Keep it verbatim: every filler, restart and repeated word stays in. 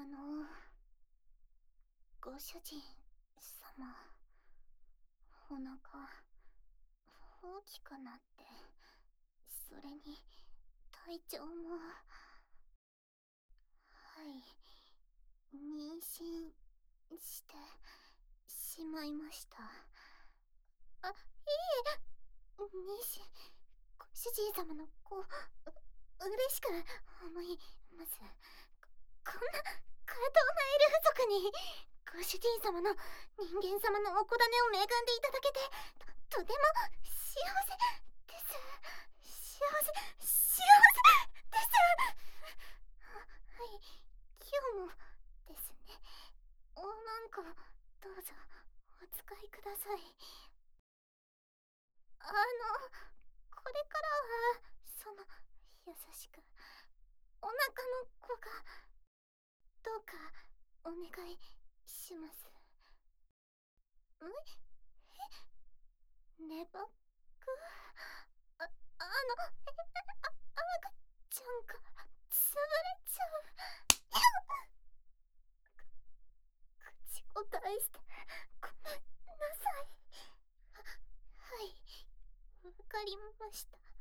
あの、ご主人様、お腹、大きくなって、それに、体調も、はい、妊娠してしまいました。あ、いえ、妊娠、ご主人様の子、う、嬉しく思います。こ、こんな、過当なエルフ族に、ご主人様の人間様のお子種を恵んでいただけて、と、とても幸せです。幸せ、幸せです。はい、今日もですね。おまんこ、どうぞ、お使いください。あの、これからは、その、優しく、お腹の子が、どうか、お願いします。ええ、ねばく、あ、あの、あ、赤ちゃんが潰れちゃう。口答えしてごめんなさい。は、はい、わかりました。